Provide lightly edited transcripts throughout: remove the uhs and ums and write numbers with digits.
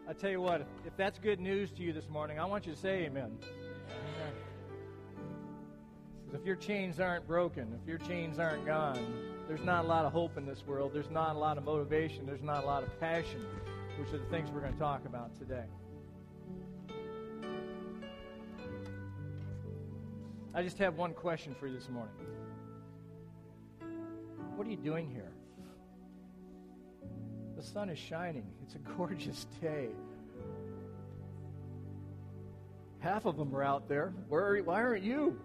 I tell you what, if that's good news to you this morning, I want you to say amen. Because if your chains aren't broken, if your chains aren't gone, there's not a lot of hope in this world. There's not a lot of motivation. There's not a lot of passion, which are the things we're going to talk about today. I just have one question for you this morning. What are you doing here? The sun is shining. It's a gorgeous day. Half of them are out there. Why aren't you?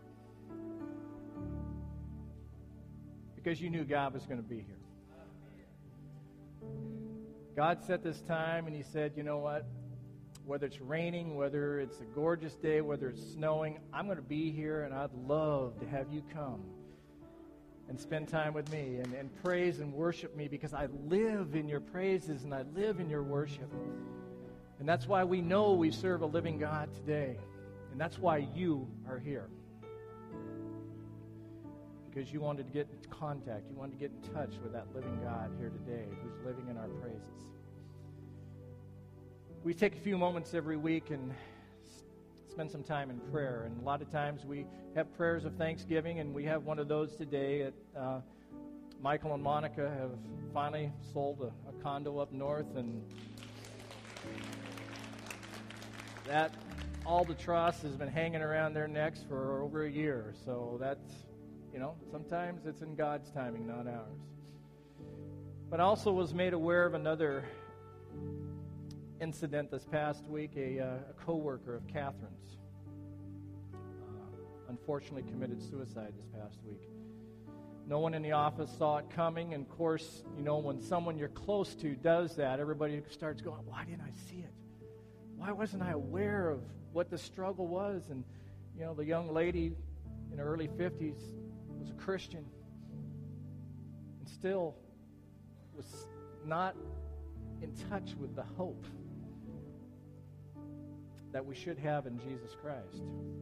Because you knew God was going to be here. God set this time and He said, you know what? Whether it's raining, whether it's a gorgeous day, whether it's snowing, I'm going to be here, and I'd love to have you come and spend time with me and praise and worship me, because I live in your praises and I live in your worship. And that's why we know we serve a living God today. And that's why you are here. Because you wanted to get in contact, you wanted to get in touch with that living God here today who's living in our praises. We take a few moments every week and spend some time in prayer. And a lot of times we have prayers of thanksgiving, and we have one of those today. Michael and Monica have finally sold a condo up north, and that albatross has been hanging around their necks for over a year. So that's, sometimes it's in God's timing, not ours. But I also was made aware of another incident this past week. A co-worker of Catherine's unfortunately committed suicide this past week. No one in the office saw it coming, and of course, when someone you're close to does that, everybody starts going, why didn't I see it? Why wasn't I aware of what the struggle was? And, the young lady in her early 50s was a Christian and still was not in touch with the hope that we should have in Jesus Christ.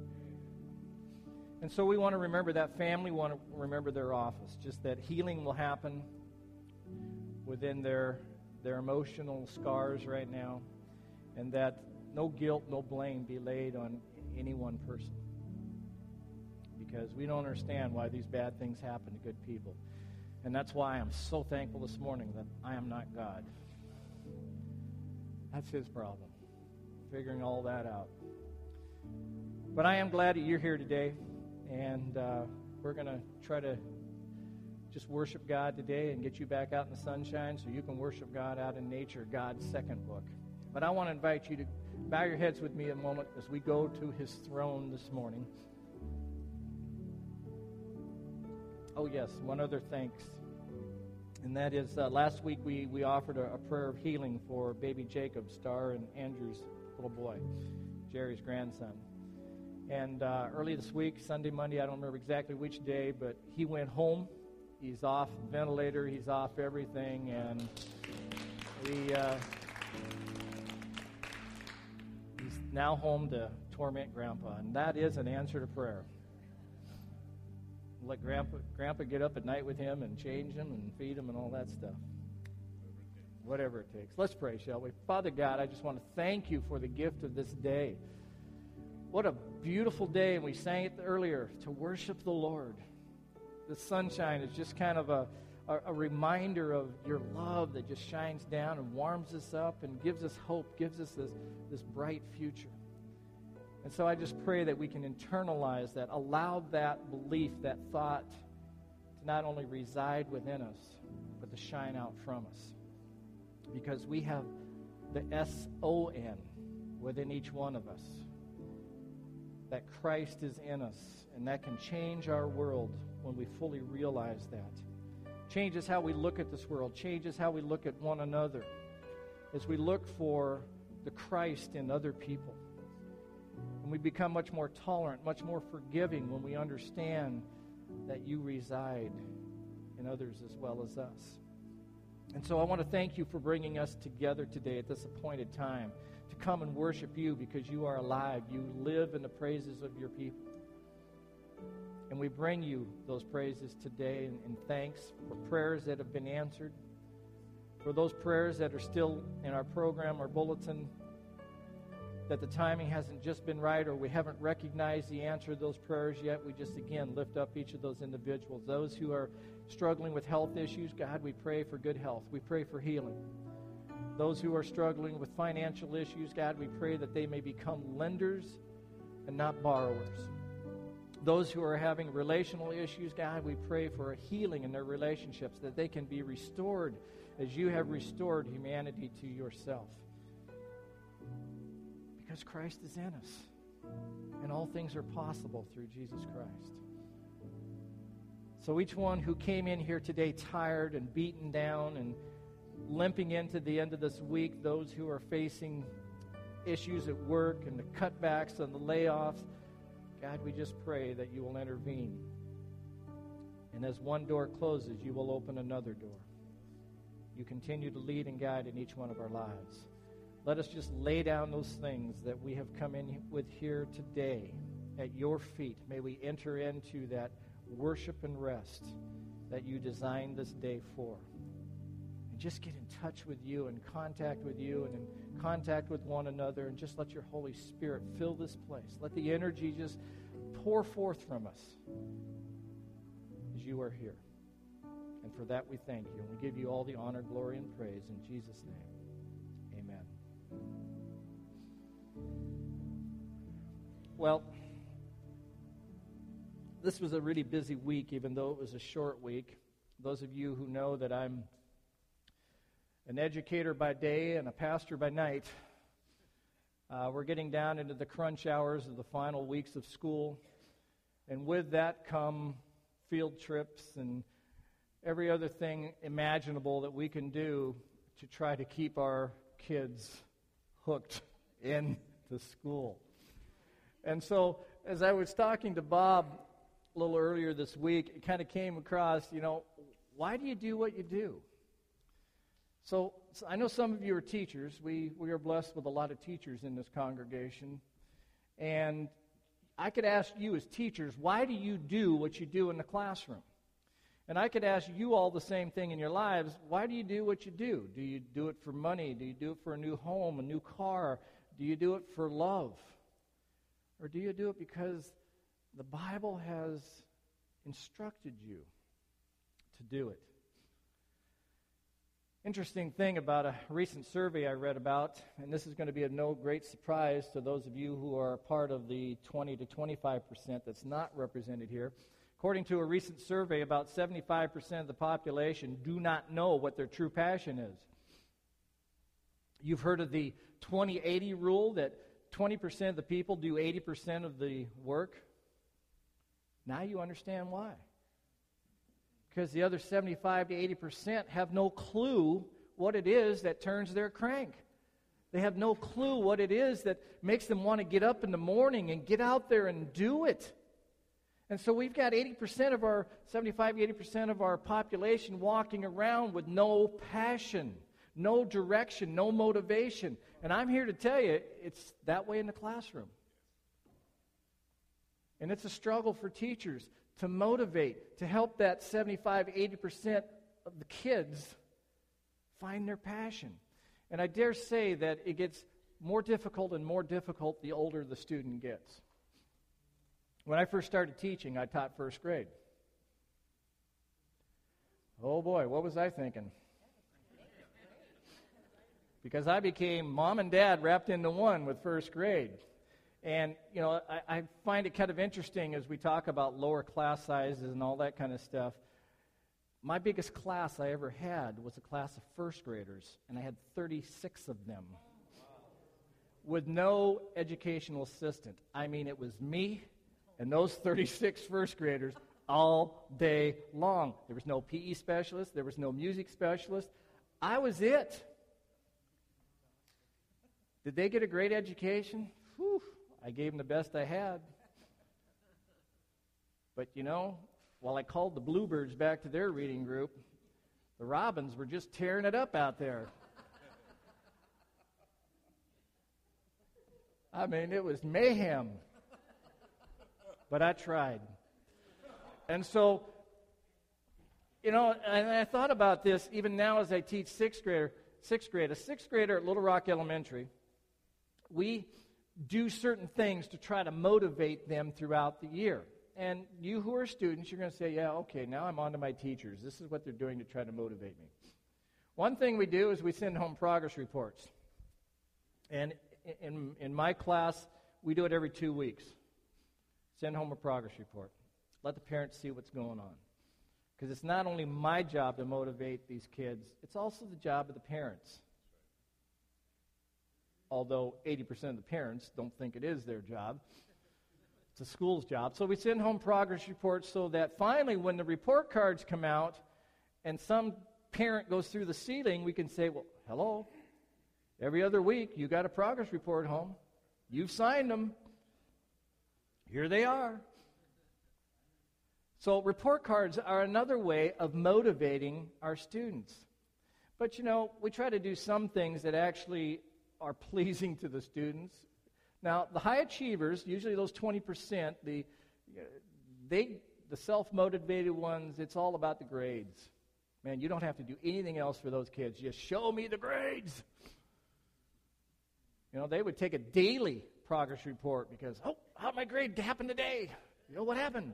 And so we want to remember that family, we want to remember their office, just that healing will happen within their emotional scars right now, and that no guilt, no blame be laid on any one person. Because we don't understand why these bad things happen to good people. And that's why I'm so thankful this morning that I am not God. That's His problem, figuring all that out. But I am glad that you're here today, and we're going to try to just worship God today and get you back out in the sunshine so you can worship God out in nature, God's second book. But I want to invite you to bow your heads with me a moment as we go to His throne this morning. Oh, yes, one other thanks. And that is, last week we offered a prayer of healing for baby Jacob, Star and Andrew's little boy, Jerry's grandson. And early this week, Sunday, Monday, I don't remember exactly which day, but he went home. He's off ventilator. He's off everything. And he's now home to torment Grandpa. And that is an answer to prayer. Let Grandpa get up at night with him and change him and feed him and all that stuff. Whatever it takes. Let's pray, shall we? Father God, I just want to thank you for the gift of this day. What a beautiful day, and we sang it earlier, to worship the Lord. The sunshine is just kind of a reminder of your love that just shines down and warms us up and gives us hope, gives us this bright future. And so I just pray that we can internalize that, allow that belief, that thought to not only reside within us, but to shine out from us. Because we have the S-O-N within each one of us. That Christ is in us, and that can change our world when we fully realize that. Changes how we look at this world, changes how we look at one another, as we look for the Christ in other people. And we become much more tolerant, much more forgiving when we understand that you reside in others as well as us. And so I want to thank you for bringing us together today at this appointed time to come and worship you, because you are alive. You live in the praises of your people. And we bring you those praises today in thanks for prayers that have been answered, For those prayers that are still in our program or bulletin, that the timing hasn't just been right or we haven't recognized the answer to those prayers yet, we just again lift up each of those individuals. Those who are struggling with health issues, God, we pray for good health. We pray for healing. Those who are struggling with financial issues, God, we pray that they may become lenders and not borrowers. Those who are having relational issues, God, we pray for a healing in their relationships, that they can be restored as you have restored humanity to yourself. Because Christ is in us, and all things are possible through Jesus Christ. So each one who came in here today tired and beaten down and limping into the end of this week, those who are facing issues at work and the cutbacks and the layoffs, God, we just pray that you will intervene. And as one door closes, you will open another door. You continue to lead and guide in each one of our lives. Let us just lay down those things that we have come in with here today at your feet. May we enter into that worship and rest that you designed this day for. And just get in touch with you, and contact with you, and in contact with one another, and just let your Holy Spirit fill this place. Let the energy just pour forth from us as you are here. And for that we thank you. And we give you all the honor, glory, and praise in Jesus' name. Amen. Well, this was a really busy week, even though it was a short week. Those of you who know that I'm an educator by day and a pastor by night, we're getting down into the crunch hours of the final weeks of school. And with that come field trips and every other thing imaginable that we can do to try to keep our kids hooked into school. And so, as I was talking to Bob a little earlier this week, it kind of came across, why do you do what you do? So I know some of you are teachers. We are blessed with a lot of teachers in this congregation. And I could ask you as teachers, why do you do what you do in the classroom? And I could ask you all the same thing in your lives. Why do you do what you do? Do you do it for money? Do you do it for a new home, a new car? Do you do it for love? Or do you do it because the Bible has instructed you to do it? Interesting thing about a recent survey I read about, and this is going to be of no great surprise to those of you who are part of the 20 to 25% that's not represented here. According to a recent survey, about 75% of the population do not know what their true passion is. You've heard of the 20-80 rule, that 20% of the people do 80% of the work. Now you understand why. Because the other 75 to 80% have no clue what it is that turns their crank. They have no clue what it is that makes them want to get up in the morning and get out there and do it. And so we've got 80% of our, 75 to 80% of our population walking around with no passion, no direction, no motivation. And I'm here to tell you, it's that way in the classroom. And it's a struggle for teachers to motivate, to help that 75, 80% of the kids find their passion. And I dare say that it gets more difficult and more difficult the older the student gets. When I first started teaching, I taught first grade. Oh boy, what was I thinking? Because I became mom and dad wrapped into one with first grade. And, I find it kind of interesting as we talk about lower class sizes and all that kind of stuff. My biggest class I ever had was a class of first graders, and I had 36 of them with no educational assistant. I mean, it was me and those 36 first graders all day long. There was no PE specialist. There was no music specialist. I was it. Did they get a great education? Whew. I gave them the best I had. But, while I called the Bluebirds back to their reading group, the Robins were just tearing it up out there. I mean, it was mayhem. But I tried. And so, And I thought about this even now as I teach sixth grade. A sixth grader at Little Rock Elementary, we do certain things to try to motivate them throughout the year. And you who are students, you're going to say, yeah, okay, now I'm on to my teachers. This is what they're doing to try to motivate me. One thing we do is we send home progress reports. And in my class, we do it every 2 weeks. Send home a progress report. Let the parents see what's going on. Because it's not only my job to motivate these kids, it's also the job of the parents. Although 80% of the parents don't think it is their job. It's a school's job. So we send home progress reports so that finally when the report cards come out and some parent goes through the ceiling, we can say, well, hello, every other week you got a progress report home. You've signed them. Here they are. So report cards are another way of motivating our students. But, we try to do some things that actually are pleasing to the students. Now, the high achievers, usually those 20%, the self-motivated ones, it's all about the grades. Man, you don't have to do anything else for those kids. Just show me the grades. They would take a daily progress report because, how'd my grade happen today? What happened?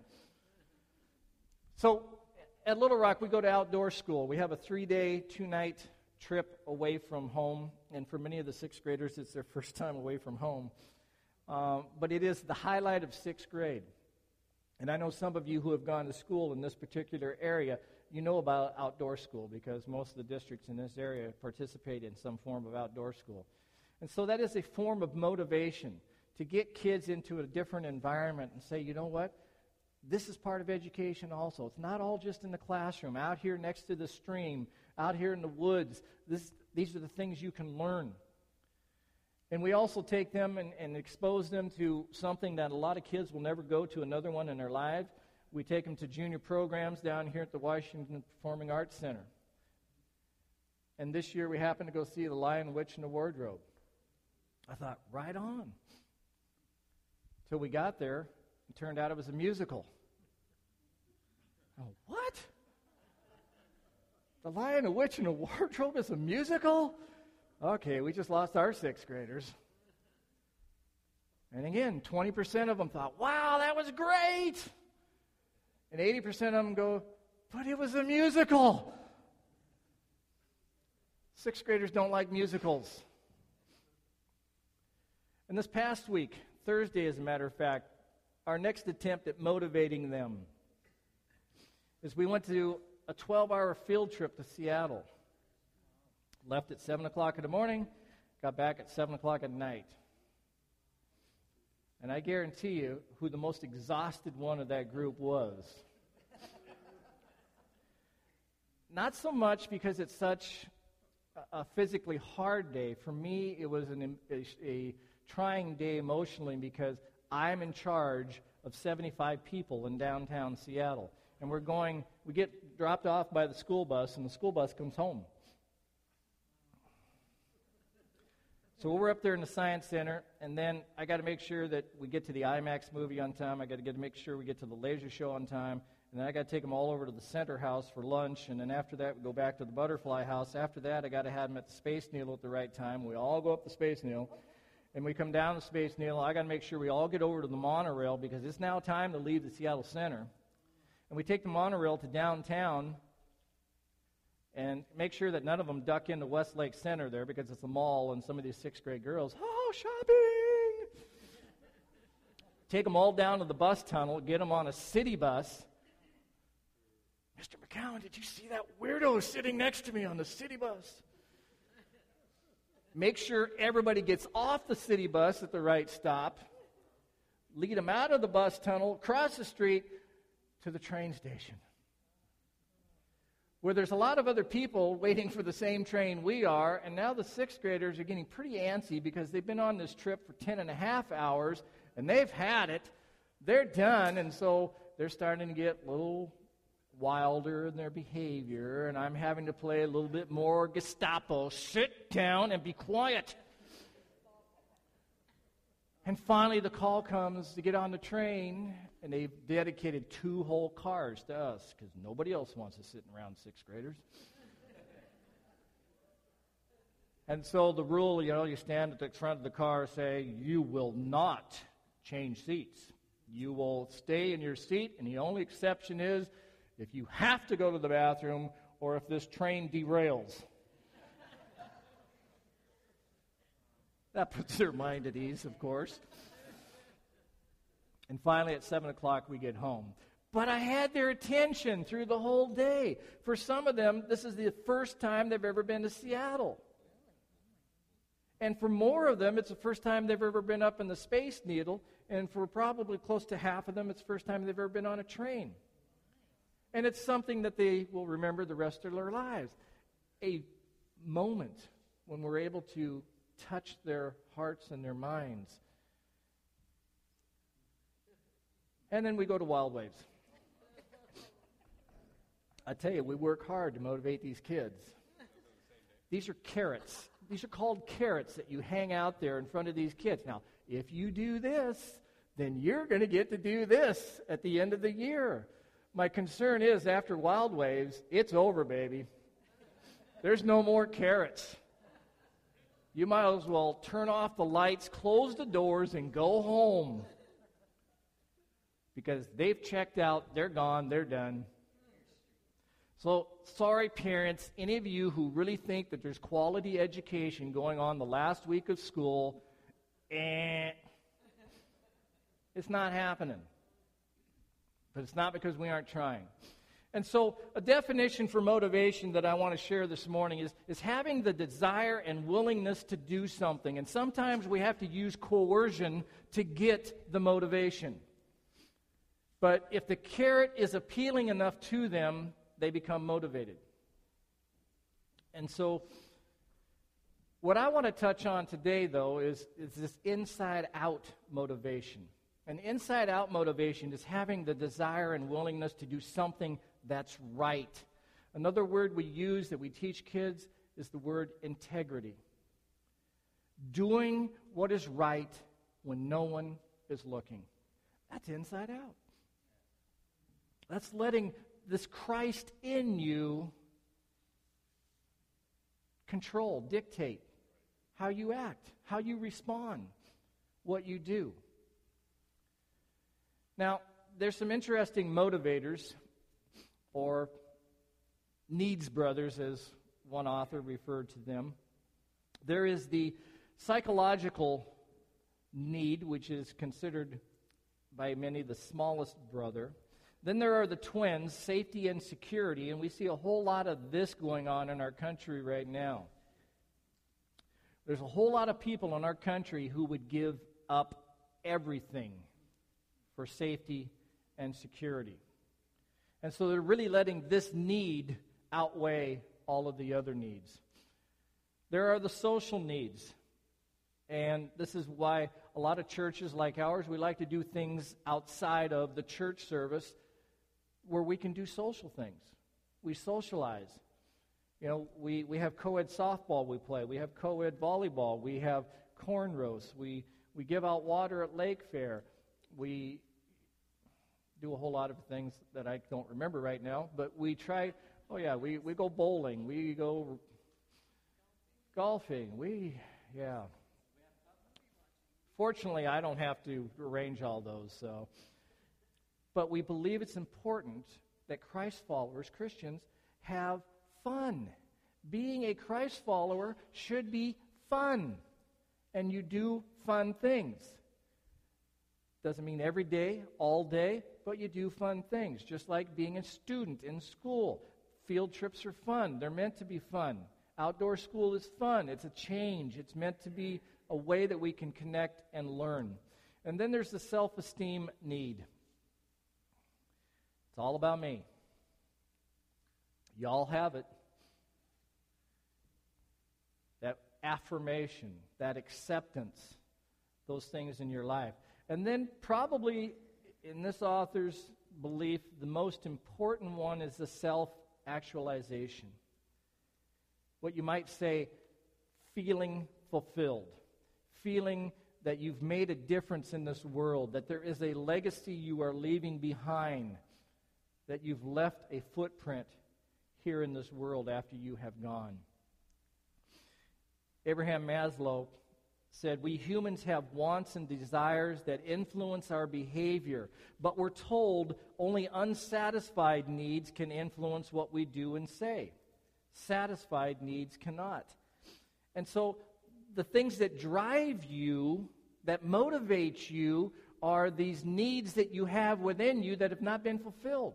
So at Little Rock, we go to outdoor school. We have a 3-day, 2-night trip away from home. And for many of the sixth graders, it's their first time away from home. But it is the highlight of sixth grade. And I know some of you who have gone to school in this particular area, you know about outdoor school because most of the districts in this area participate in some form of outdoor school. And so that is a form of motivation to get kids into a different environment and say, you know what? This is part of education also. It's not all just in the classroom, out here next to the stream, out here in the woods. These are the things you can learn. And we also take them and expose them to something that a lot of kids will never go to another one in their lives. We take them to junior programs down here at the Washington Performing Arts Center. And this year we happened to go see The Lion, the Witch, and the Wardrobe. I thought, right on. Till we got there, it turned out it was a musical. Oh, what? The Lion, the Witch, and the Wardrobe is a musical? Okay, we just lost our sixth graders. And again, 20% of them thought, wow, that was great. And 80% of them go, but it was a musical. Sixth graders don't like musicals. And this past week, Thursday as a matter of fact, our next attempt at motivating them is we went to a 12-hour field trip to Seattle. Left at 7 o'clock in the morning, got back at 7 o'clock at night. And I guarantee you who the most exhausted one of that group was. Not so much because it's such a physically hard day. For me, it was a trying day emotionally because I'm in charge of 75 people in downtown Seattle. And we get dropped off by the school bus, and the school bus comes home. So we're up there in the Science Center, and then I got to make sure that we get to the IMAX movie on time. I got to make sure we get to the laser show on time. And then I got to take them all over to the Center House for lunch. And then after that, we go back to the Butterfly House. After that, I got to have them at the Space Needle at the right time. We all go up the Space Needle. And we come down the Space Needle. I got to make sure we all get over to the monorail because it's now time to leave the Seattle Center. And we take the monorail to downtown and make sure that none of them duck into Westlake Center there because it's a mall and some of these sixth grade girls, shopping! Take them all down to the bus tunnel, get them on a city bus. Mr. McCowan, did you see that weirdo sitting next to me on the city bus? Make sure everybody gets off the city bus at the right stop. Lead them out of the bus tunnel, across the street to the train station, where there's a lot of other people waiting for the same train we are, and now the sixth graders are getting pretty antsy because they've been on this trip for 10 and a half hours, and they've had it. They're done, and so they're starting to get a little wilder in their behavior, and I'm having to play a little bit more Gestapo. Sit down and be quiet. And finally, the call comes to get on the train, and they've dedicated 2 whole cars to us because nobody else wants to sit around 6th graders. And so the rule, you stand at the front of the car, say, you will not change seats. You will stay in your seat, and the only exception is if you have to go to the bathroom or if this train derails. That puts their mind at ease, of course. And finally, at 7 o'clock, we get home. But I had their attention through the whole day. For some of them, this is the first time they've ever been to Seattle. And for more of them, it's the first time they've ever been up in the Space Needle. And for probably close to half of them, it's the first time they've ever been on a train. And it's something that they will remember the rest of their lives. A moment when we're able to touch their hearts and their minds. And then we go to Wild Waves. I tell you, we work hard to motivate these kids. These are carrots. These are called carrots that you hang out there in front of these kids. Now, if you do this, then you're going to get to do this at the end of the year. My concern is after Wild Waves, it's over, baby. There's no more carrots. You might as well turn off the lights, close the doors, and go home. Because they've checked out, they're gone, they're done. So, sorry parents, any of you who really think that there's quality education going on the last week of school, it's not happening. But it's not because we aren't trying. And so, a definition for motivation that I want to share this morning is having the desire and willingness to do something. And sometimes we have to use coercion to get the motivation. But if the carrot is appealing enough to them, they become motivated. And so, what I want to touch on today, though, is this inside-out motivation. An inside-out motivation is having the desire and willingness to do something that's right. Another word we use that we teach kids is the word integrity. Doing what is right when no one is looking. That's inside out. That's letting this Christ in you control, dictate how you act, how you respond, what you do. Now, there's some interesting motivators, or needs brothers, as one author referred to them. There is the psychological need, which is considered by many the smallest brother. Then there are the twins, safety and security, and we see a whole lot of this going on in our country right now. There's a whole lot of people in our country who would give up everything for safety and security. And so they're really letting this need outweigh all of the other needs. There are the social needs. And this is why a lot of churches like ours, we like to do things outside of the church service where we can do social things. We socialize. We have co-ed softball we play. We have co-ed volleyball. We have corn roasts. We give out water at Lake Fair. We do a whole lot of things that I don't remember right now, but we try. We go bowling. We go golfing. Fortunately, I don't have to arrange all those. But we believe it's important that Christ followers, Christians, have fun. Being a Christ follower should be fun. And you do fun things. Doesn't mean every day, all day, but you do fun things. Just like being a student in school. Field trips are fun. They're meant to be fun. Outdoor school is fun. It's a change. It's meant to be a way that we can connect and learn. And then there's the self-esteem need. It's all about me. Y'all have it. That affirmation, that acceptance, those things in your life. And then probably, in this author's belief, the most important one is the self-actualization. What you might say, feeling fulfilled. Feeling that you've made a difference in this world, that there is a legacy you are leaving behind, that you've left a footprint here in this world after you have gone. Abraham Maslow said, "We humans have wants and desires that influence our behavior, but we're told only unsatisfied needs can influence what we do and say. Satisfied needs cannot." And so the things that drive you, that motivate you, are these needs that you have within you that have not been fulfilled.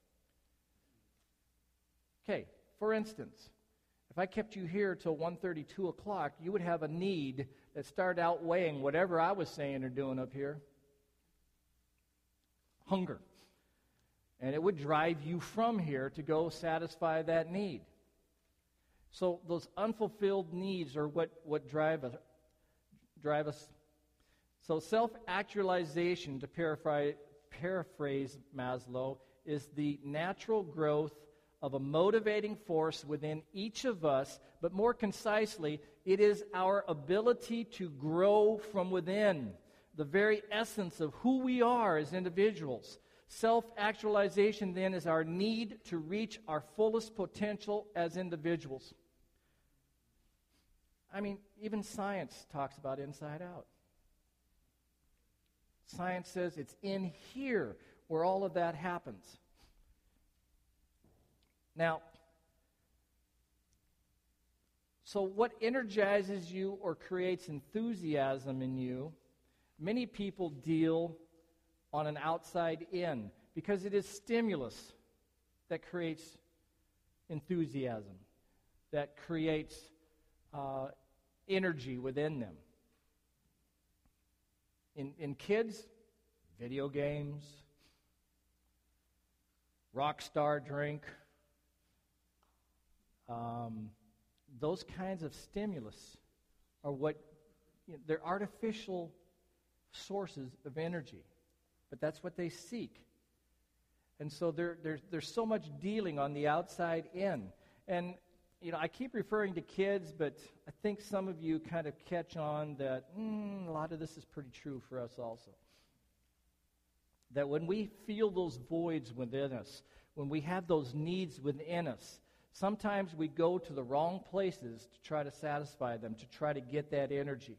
Okay, for instance, if I kept you here till 1:30, 2 o'clock, you would have a need that started outweighing whatever I was saying or doing up here. Hunger. And it would drive you from here to go satisfy that need. So those unfulfilled needs are what drive us. So self-actualization, to paraphrase Maslow, is the natural growth of a motivating force within each of us, but more concisely, it is our ability to grow from within, the very essence of who we are as individuals. Self-actualization, then, is our need to reach our fullest potential as individuals. I mean, even science talks about inside out. Science says it's in here where all of that happens. Now, so what energizes you or creates enthusiasm in you, many people deal on an outside in, because it is stimulus that creates enthusiasm, that creates energy within them. In kids, video games, rock star drink, those kinds of stimulus are they're artificial sources of energy, but that's what they seek. And so there's so much dealing on the outside in. And, I keep referring to kids, but I think some of you kind of catch on that a lot of this is pretty true for us also. That when we feel those voids within us, when we have those needs within us, sometimes we go to the wrong places to try to satisfy them, to try to get that energy.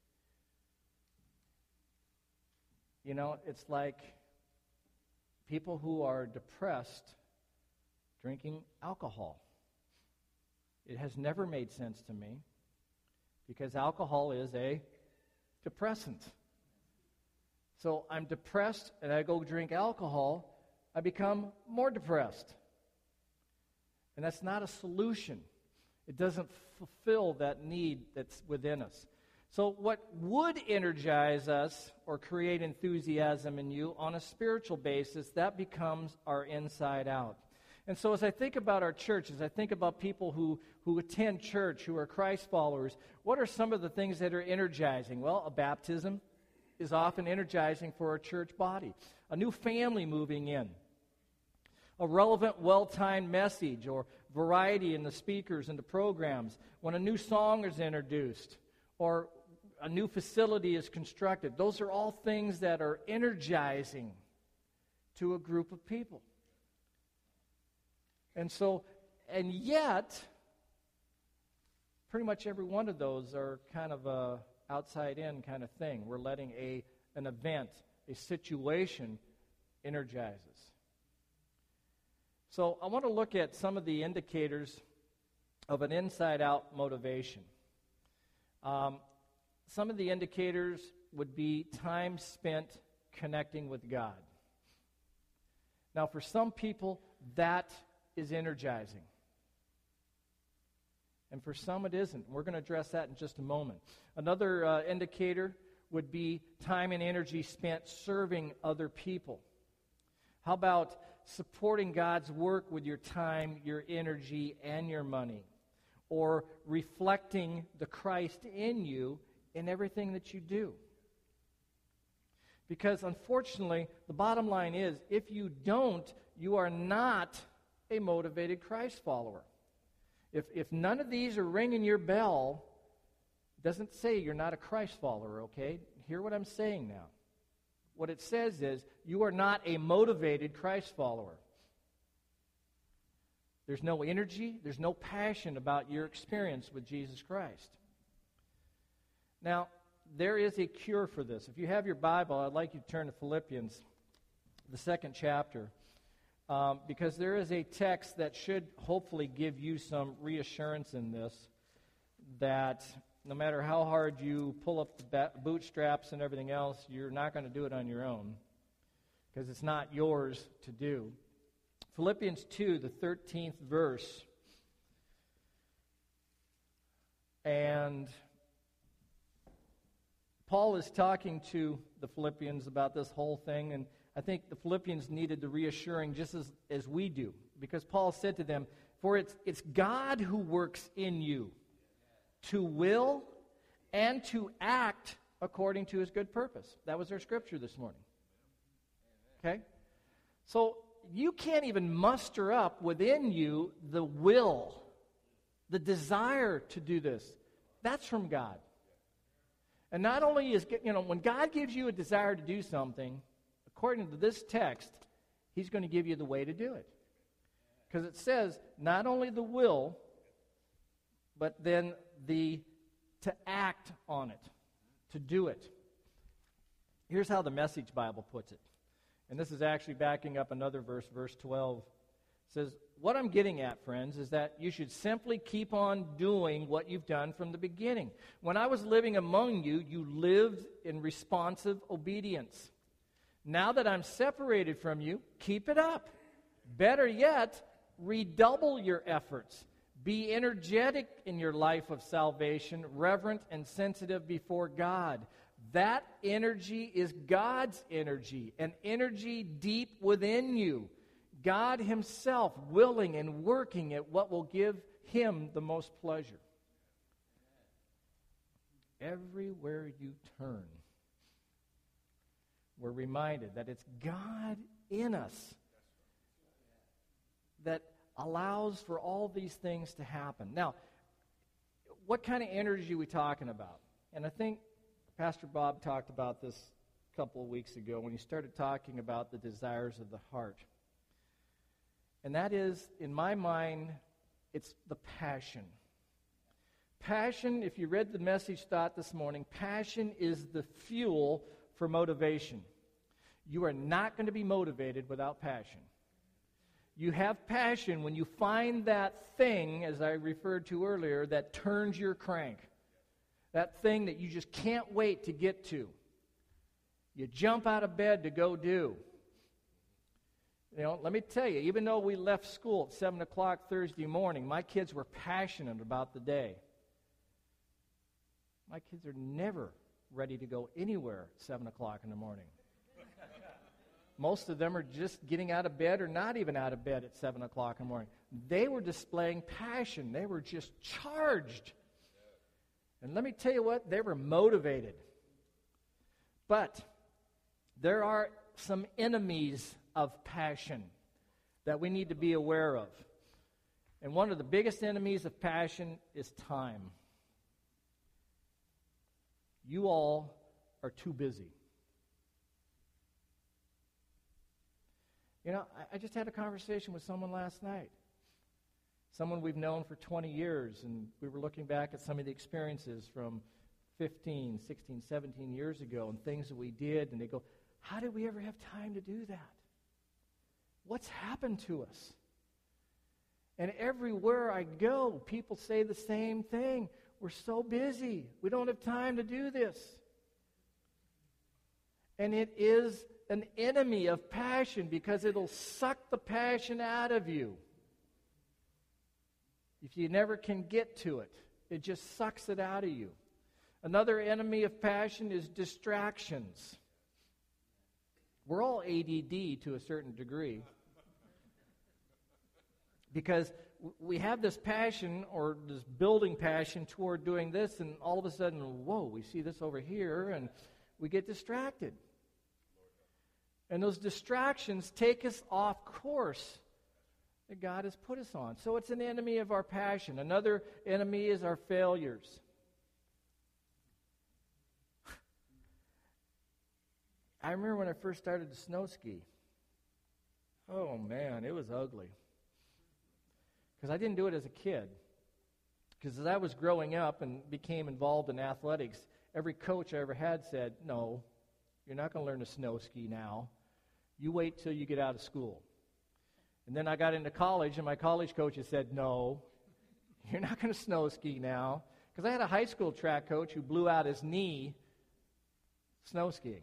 It's like people who are depressed drinking alcohol. It has never made sense to me because alcohol is a depressant. So I'm depressed and I go drink alcohol, I become more depressed. And that's not a solution. It doesn't fulfill that need that's within us. So what would energize us or create enthusiasm in you on a spiritual basis, that becomes our inside out. And so as I think about our church, as I think about people who attend church, who are Christ followers, what are some of the things that are energizing? Well, a baptism is often energizing for a church body. A new family moving in. A relevant, well-timed message or variety in the speakers and the programs. When a new song is introduced or a new facility is constructed. Those are all things that are energizing to a group of people. And yet, pretty much every one of those are kind of a outside-in kind of thing. We're letting an event, a situation, energize us. So I want to look at some of the indicators of an inside-out motivation. Some of the indicators would be time spent connecting with God. Now, for some people, that is energizing. And for some, it isn't. We're going to address that in just a moment. Another indicator would be time and energy spent serving other people. How about supporting God's work with your time, your energy, and your money? Or reflecting the Christ in you in everything that you do? Because unfortunately, the bottom line is, if you don't, you are not a motivated Christ follower. If none of these are ringing your bell, It doesn't say you're not a Christ follower, okay? Hear what I'm saying now. What it says is you are not a motivated Christ follower. There's no energy, there's no passion about your experience with Jesus Christ. Now, there is a cure for this. If you have your Bible, I'd like you to turn to Philippians, the 2nd chapter, because there is a text that should hopefully give you some reassurance in this, that no matter how hard you pull up the bootstraps and everything else, you're not going to do it on your own, because it's not yours to do. Philippians 2, the 13th verse, and Paul is talking to the Philippians about this whole thing, and I think the Philippians needed the reassuring just as we do, because Paul said to them, "For it's God who works in you to will and to act according to his good purpose." That was our scripture this morning. Okay? So you can't even muster up within you the will, the desire to do this. That's from God. And not only is, when God gives you a desire to do something, according to this text, he's going to give you the way to do it. Because it says not only the will, but then to act on it, to do it. Here's how the Message Bible puts it. And this is actually backing up another verse, verse 12. It says, "What I'm getting at, friends, is that you should simply keep on doing what you've done from the beginning. When I was living among you, you lived in responsive obedience. Now that I'm separated from you, keep it up. Better yet, redouble your efforts. Be energetic in your life of salvation, reverent and sensitive before God. That energy is God's energy, an energy deep within you. God himself willing and working at what will give him the most pleasure." Everywhere you turn, we're reminded that it's God in us that allows for all these things to happen. Now, what kind of energy are we talking about? And I think Pastor Bob talked about this a couple of weeks ago when he started talking about the desires of the heart. And that is, in my mind, it's the passion. Passion, if you read the Message thought this morning, passion is the fuel for motivation. You are not going to be motivated without passion. You have passion when you find that thing, as I referred to earlier, that turns your crank. That thing that you just can't wait to get to. You jump out of bed to go do. Let me tell you, even though we left school at 7 o'clock Thursday morning, my kids were passionate about the day. My kids are never ready to go anywhere at 7 o'clock in the morning. Most of them are just getting out of bed or not even out of bed at 7 o'clock in the morning. They were displaying passion. They were just charged. And let me tell you what, they were motivated. But there are some enemies of passion that we need to be aware of. And one of the biggest enemies of passion is time. You all are too busy. I just had a conversation with someone last night. Someone we've known for 20 years, and we were looking back at some of the experiences from 15, 16, 17 years ago and things that we did, and they go, "How did we ever have time to do that? What's happened to us?" And everywhere I go, people say the same thing. We're so busy. We don't have time to do this. And it is an enemy of passion because it'll suck the passion out of you. If you never can get to it, it just sucks it out of you. Another enemy of passion is distractions. We're all ADD to a certain degree. Because we have this passion or this building passion toward doing this, and all of a sudden, whoa, we see this over here, and we get distracted. And those distractions take us off course that God has put us on. So it's an enemy of our passion. Another enemy is our failures. I remember when I first started to snow ski. Oh, man, it was ugly. Because I didn't do it as a kid. Because as I was growing up and became involved in athletics, every coach I ever had said, no, you're not going to learn to snow ski now. You wait till you get out of school. And then I got into college, and my college coaches said, no, you're not going to snow ski now. Because I had a high school track coach who blew out his knee snow skiing.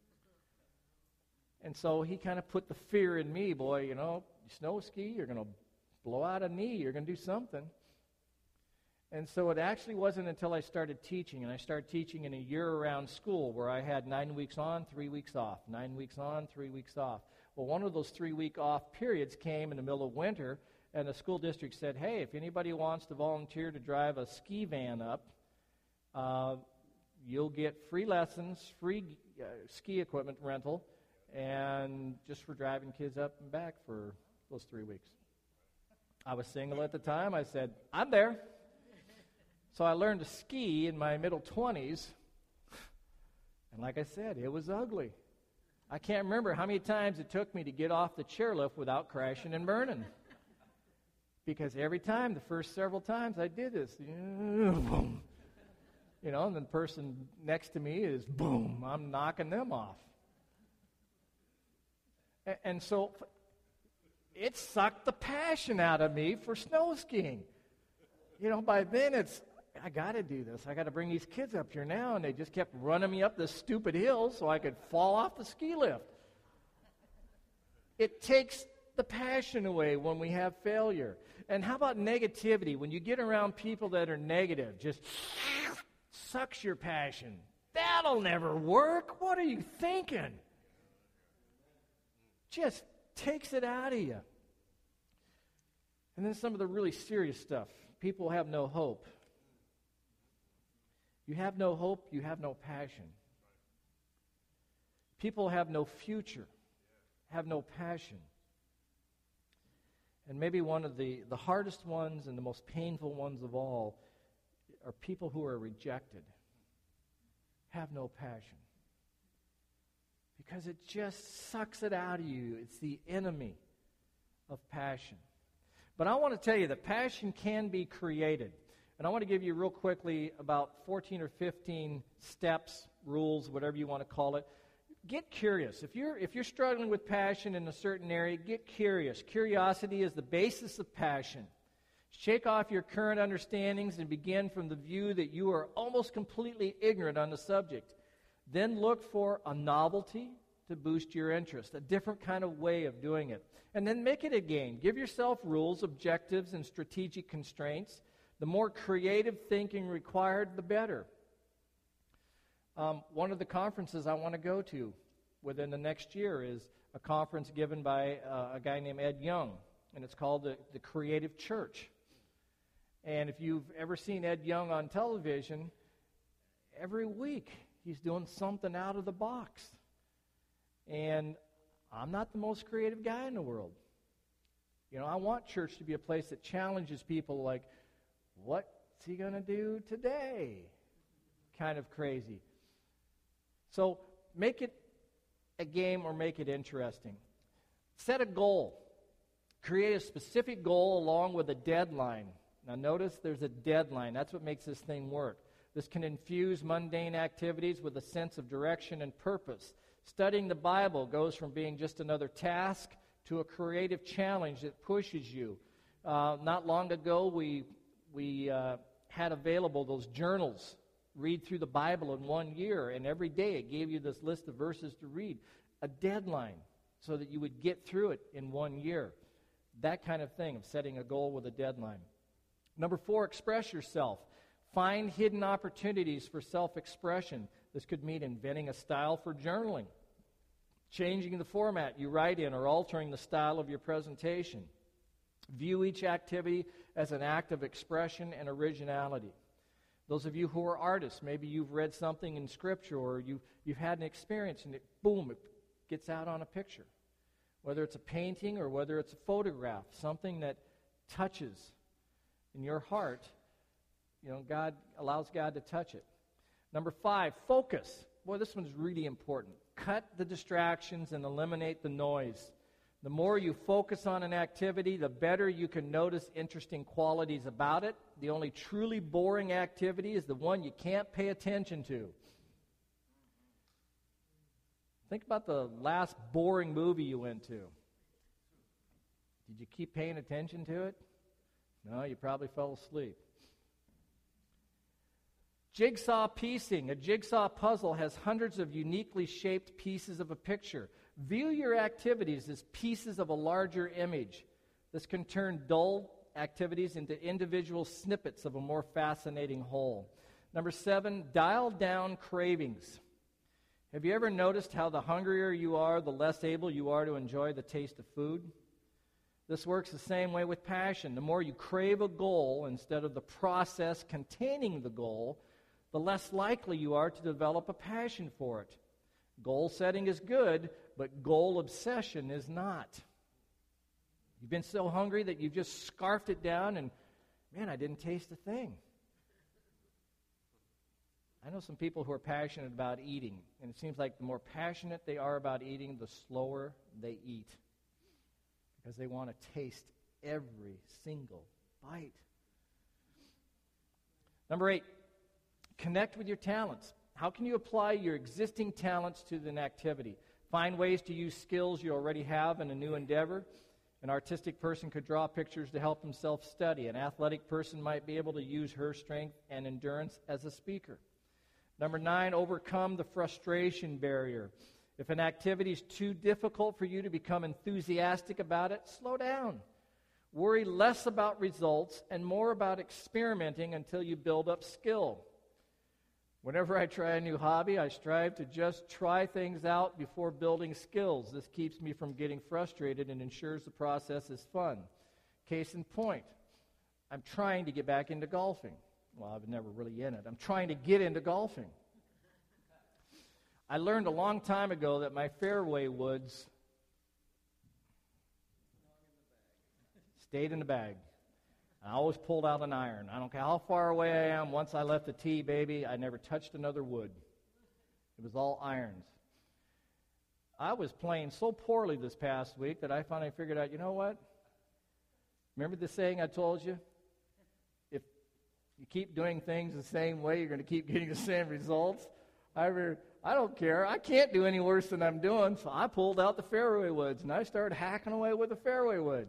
And so he kind of put the fear in me, boy, you snow ski, you're going to blow out a knee, you're going to do something. And so it actually wasn't until I started teaching, and I started teaching in a year-round school where I had 9 weeks on, 3 weeks off, 9 weeks on, 3 weeks off. Well, one of those 3-week off periods came in the middle of winter, and the school district said, hey, if anybody wants to volunteer to drive a ski van up, you'll get free lessons, free ski equipment rental, and just for driving kids up and back for those 3 weeks. I was single at the time. I said, I'm there. So I learned to ski in my middle 20s, and like I said, it was ugly. I can't remember how many times it took me to get off the chairlift without crashing and burning. Because every time, the first several times I did this, boom. And then the person next to me is, boom, I'm knocking them off. And so it sucked the passion out of me for snow skiing. By then I got to do this. I got to bring these kids up here now, and they just kept running me up this stupid hill so I could fall off the ski lift. It takes the passion away when we have failure. And how about negativity? When you get around people that are negative, just sucks your passion. That'll never work. What are you thinking? Just takes it out of you. And then some of the really serious stuff. People have no hope. You have no hope, you have no passion. People have no future, have no passion. And maybe one of the hardest ones and the most painful ones of all are people who are rejected, have no passion. Because it just sucks it out of you. It's the enemy of passion. But I want to tell you that passion can be created. And I want to give you real quickly about 14 or 15 steps, rules, whatever you want to call it. Get curious. If you're struggling with passion in a certain area, get curious. Curiosity is the basis of passion. Shake off your current understandings and begin from the view that you are almost completely ignorant on the subject. Then look for a novelty to boost your interest, a different kind of way of doing it. And then make it a game. Give yourself rules, objectives, and strategic constraints. The more creative thinking required, the better. One of the conferences I want to go to within the next year is a conference given by a guy named Ed Young, and it's called the Creative Church. And if you've ever seen Ed Young on television, every week he's doing something out of the box. And I'm not the most creative guy in the world. I want church to be a place that challenges people like, what's he going to do today? Kind of crazy. So make it a game or make it interesting. Set a goal. Create a specific goal along with a deadline. Now notice there's a deadline. That's what makes this thing work. This can infuse mundane activities with a sense of direction and purpose. Studying the Bible goes from being just another task to a creative challenge that pushes you. Not long ago, we had available those journals. Read through the Bible in 1 year, and every day it gave you this list of verses to read. A deadline so that you would get through it in 1 year. That kind of thing, of setting a goal with a deadline. Number 4, express yourself. Find hidden opportunities for self-expression. This could mean inventing a style for journaling, changing the format you write in, or altering the style of your presentation. View each activity as an act of expression and originality. Those of you who are artists, maybe you've read something in Scripture, or you've had an experience, and it gets out on a picture. Whether it's a painting or whether it's a photograph, something that touches in your heart, God allows God to touch it. Number 5, focus. Boy, this one's really important. cut the distractions and eliminate the noise. The more you focus on an activity, the better you can notice interesting qualities about it. The only truly boring activity is the one you can't pay attention to. Think about the last boring movie you went to. Did you keep paying attention to it? No, you probably fell asleep. Jigsaw piecing. A jigsaw puzzle has hundreds of uniquely shaped pieces of a picture. View your activities as pieces of a larger image. This can turn dull activities into individual snippets of a more fascinating whole. Number 7, dial down cravings. Have you ever noticed how the hungrier you are, the less able you are to enjoy the taste of food? This works the same way with passion. The more you crave a goal instead of the process containing the goal, the less likely you are to develop a passion for it. Goal setting is good, but goal obsession is not. You've been so hungry that you've just scarfed it down and, man, I didn't taste a thing. I know some people who are passionate about eating, and it seems like the more passionate they are about eating, the slower they eat, because they want to taste every single bite. Number 8, connect with your talents. How can you apply your existing talents to an activity? Find ways to use skills you already have in a new endeavor. An artistic person could draw pictures to help himself study. An athletic person might be able to use her strength and endurance as a speaker. Number 9, overcome the frustration barrier. If an activity is too difficult for you to become enthusiastic about it, slow down. Worry less about results and more about experimenting until you build up skill. Whenever I try a new hobby, I strive to just try things out before building skills. This keeps me from getting frustrated and ensures the process is fun. Case in point, I'm trying to get back into golfing. Well, I was never really in it. I'm trying to get into golfing. I learned a long time ago that my fairway woods stayed in the bag. I always pulled out an iron. I don't care how far away I am. Once I left the tee, baby, I never touched another wood. It was all irons. I was playing so poorly this past week that I finally figured out, you know what? Remember the saying I told you? If you keep doing things the same way, you're going to keep getting the same results. I don't care. I can't do any worse than I'm doing, so I pulled out the fairway woods, and I started hacking away with the fairway wood.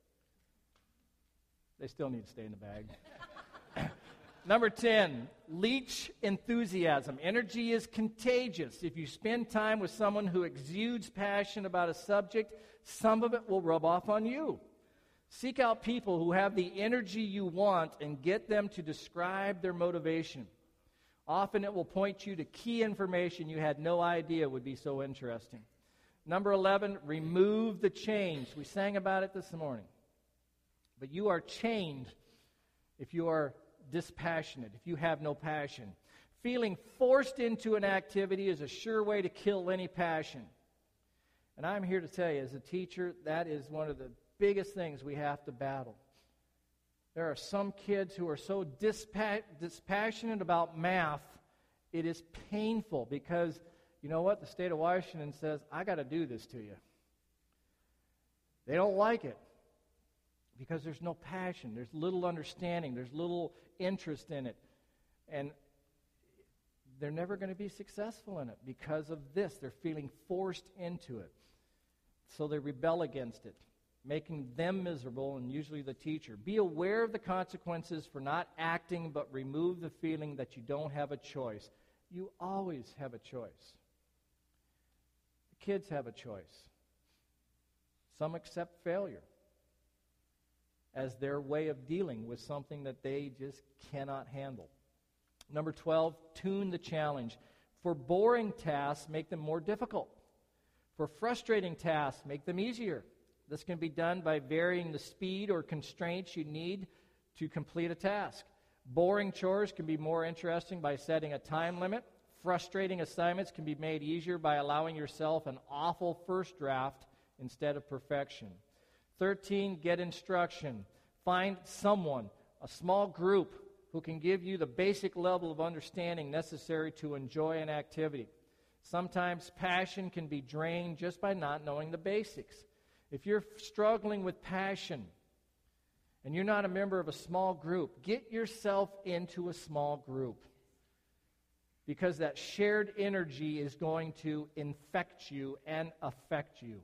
They still need to stay in the bag. Number 10, leech enthusiasm. Energy is contagious. If you spend time with someone who exudes passion about a subject, some of it will rub off on you. Seek out people who have the energy you want and get them to describe their motivation. Often it will point you to key information you had no idea would be so interesting. Number 11, remove the chains. We sang about it this morning. But you are chained if you are dispassionate, if you have no passion. Feeling forced into an activity is a sure way to kill any passion. And I'm here to tell you, as a teacher, that is one of the biggest things we have to battle. There are some kids who are so dispassionate about math, it is painful because, you know what, the state of Washington says, I got to do this to you. They don't like it because there's no passion, there's little understanding, there's little interest in it. And they're never going to be successful in it because of this. They're feeling forced into it. So they rebel against it, making them miserable, and usually the teacher. Be aware of the consequences for not acting, but remove the feeling that you don't have a choice. You always have a choice. The kids have a choice. Some accept failure as their way of dealing with something that they just cannot handle. Number 12, tune the challenge. For boring tasks, make them more difficult. For frustrating tasks, make them easier. This can be done by varying the speed or constraints you need to complete a task. Boring chores can be more interesting by setting a time limit. Frustrating assignments can be made easier by allowing yourself an awful first draft instead of perfection. 13, get instruction. Find someone, a small group, who can give you the basic level of understanding necessary to enjoy an activity. Sometimes passion can be drained just by not knowing the basics. If you're struggling with passion and you're not a member of a small group, get yourself into a small group, because that shared energy is going to infect you and affect you.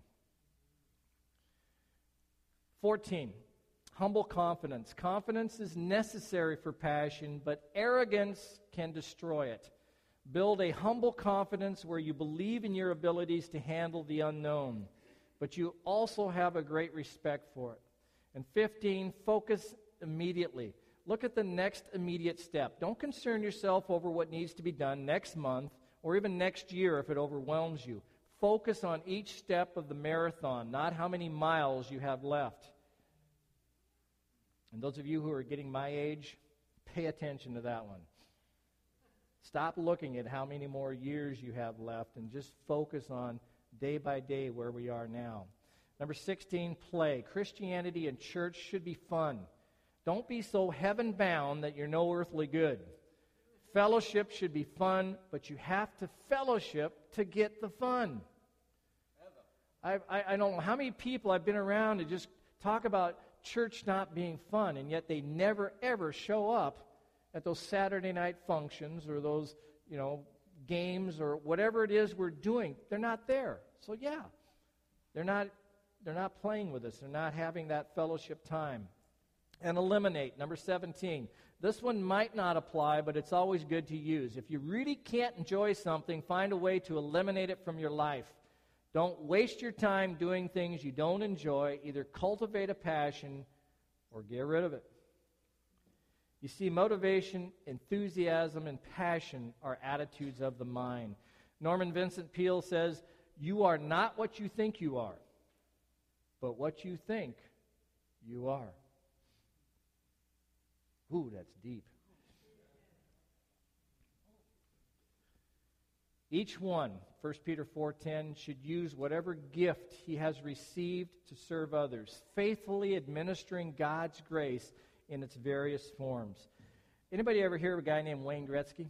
14, humble confidence. Confidence is necessary for passion, but arrogance can destroy it. Build a humble confidence where you believe in your abilities to handle the unknown, but you also have a great respect for it. And 15, focus immediately. Look at the next immediate step. Don't concern yourself over what needs to be done next month or even next year if it overwhelms you. Focus on each step of the marathon, not how many miles you have left. And those of you who are getting my age, pay attention to that one. Stop looking at how many more years you have left and just focus on day by day where we are now. Number 16, play. Christianity and church should be fun. Don't be so heaven-bound that you're no earthly good. Fellowship should be fun, but you have to fellowship to get the fun. I don't know how many people I've been around to just talk about church not being fun, and yet they never, ever show up at those Saturday night functions or those, games or whatever it is we're doing. They're not there. So yeah, they're not playing with us. They're not having that fellowship time. And eliminate, number 17. This one might not apply, but it's always good to use. If you really can't enjoy something, find a way to eliminate it from your life. Don't waste your time doing things you don't enjoy. Either cultivate a passion or get rid of it. You see, motivation, enthusiasm, and passion are attitudes of the mind. Norman Vincent Peale says, "You are not what you think you are, but what you think you are." Ooh, that's deep. Each one, 1 Peter 4:10, should use whatever gift he has received to serve others, faithfully administering God's grace in its various forms. Anybody ever hear of a guy named Wayne Gretzky?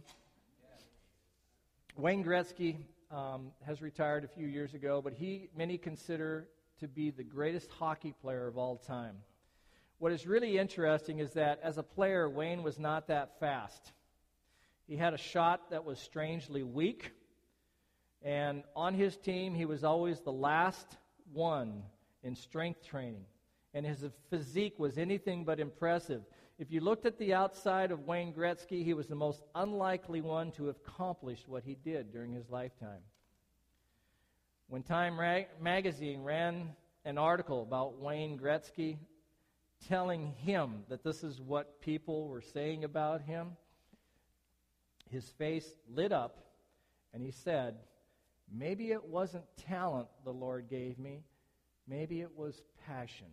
Wayne Gretzky has retired a few years ago, but many consider to be the greatest hockey player of all time. What is really interesting is that as a player, Wayne was not that fast. He had a shot that was strangely weak, and on his team, he was always the last one in strength training, and his physique was anything but impressive. If you looked at the outside of Wayne Gretzky, he was the most unlikely one to have accomplished what he did during his lifetime. When Time magazine ran an article about Wayne Gretzky, telling him that this is what people were saying about him, his face lit up, and he said, "Maybe it wasn't talent the Lord gave me. Maybe it was passion."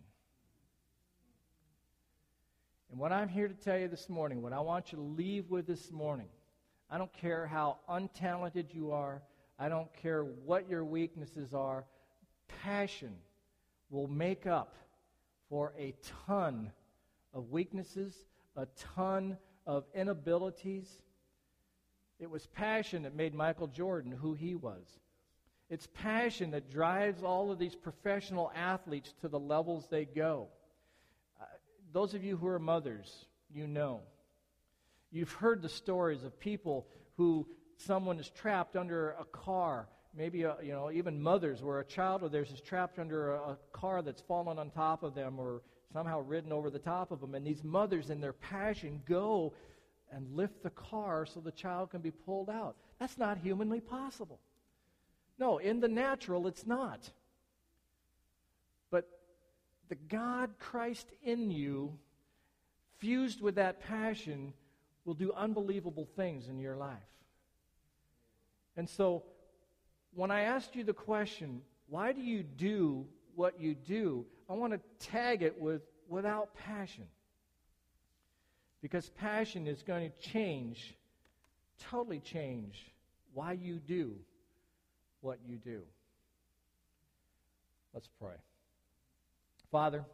And what I'm here to tell you this morning, what I want you to leave with this morning, I don't care how untalented you are, I don't care what your weaknesses are, passion will make up for a ton of weaknesses, a ton of inabilities. It was passion that made Michael Jordan who he was. It's passion that drives all of these professional athletes to the levels they go. Those of you who are mothers, you know. You've heard the stories of people who someone is trapped under a car. Maybe, even mothers where a child of theirs is trapped under a car that's fallen on top of them or somehow ridden over the top of them. And these mothers, in their passion, go and lift the car so the child can be pulled out. That's not humanly possible. No, in the natural, it's not. But the God Christ in you, fused with that passion, will do unbelievable things in your life. And so, when I asked you the question, why do you do what you do, I want to tag it with without passion. Because passion is going to totally change why you do what you do. Let's pray. Father,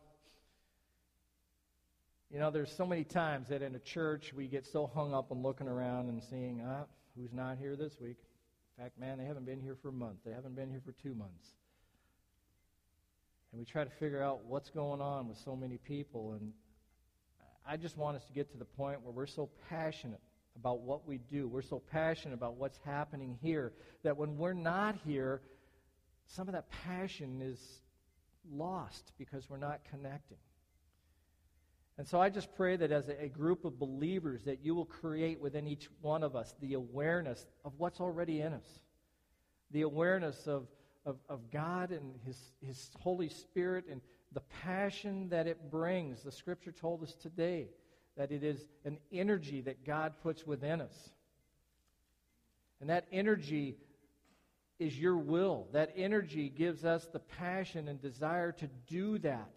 there's so many times that in a church we get so hung up on looking around and seeing, who's not here this week? In fact, man, they haven't been here for a month. They haven't been here for 2 months. And we try to figure out what's going on with so many people. And I just want us to get to the point where we're so passionate about what we do. We're so passionate about what's happening here that when we're not here, some of that passion is lost because we're not connecting. And so I just pray that as a group of believers that you will create within each one of us the awareness of what's already in us. The awareness of God and His Holy Spirit and the passion that it brings. The Scripture told us today that it is an energy that God puts within us. And that energy is your will. That energy gives us the passion and desire to do that.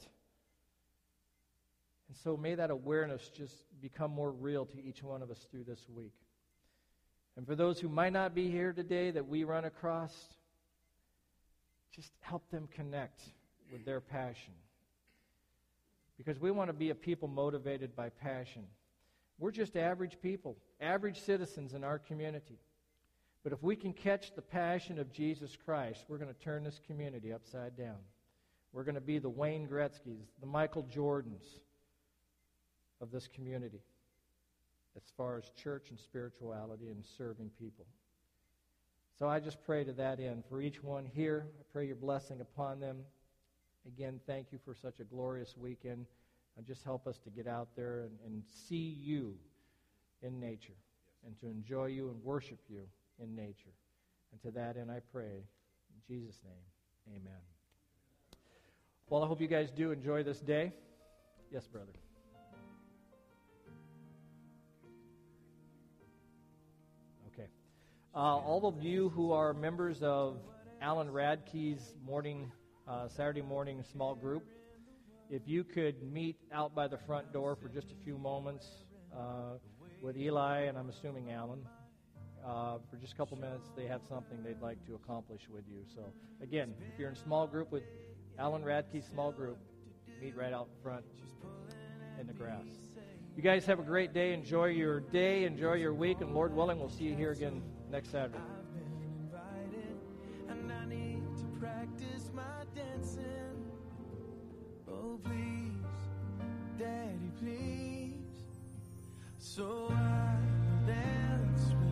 And so may that awareness just become more real to each one of us through this week. And for those who might not be here today that we run across, just help them connect with their passion. Because we want to be a people motivated by passion. We're just average people, average citizens in our community. But if we can catch the passion of Jesus Christ, we're going to turn this community upside down. We're going to be the Wayne Gretzkys, the Michael Jordans of this community as far as church and spirituality and serving people. So I just pray to that end for each one here. I pray your blessing upon them. Again, thank you for such a glorious weekend. And just help us to get out there and see you in nature and to enjoy you and worship you in nature. And to that end I pray, in Jesus' name, amen. Well, I hope you guys do enjoy this day. Yes, brother. Okay. All of you who are members of Alan Radke's Saturday morning small group, if you could meet out by the front door for just a few moments with Eli and I'm assuming Alan, for just a couple minutes, they have something they'd like to accomplish with you. So, again, if you're in small group with Alan Radke's small group, meet right out front in the grass. You guys have a great day. Enjoy your day. Enjoy your week. And Lord willing, we'll see you here again next Saturday. Daddy, please, so I dance with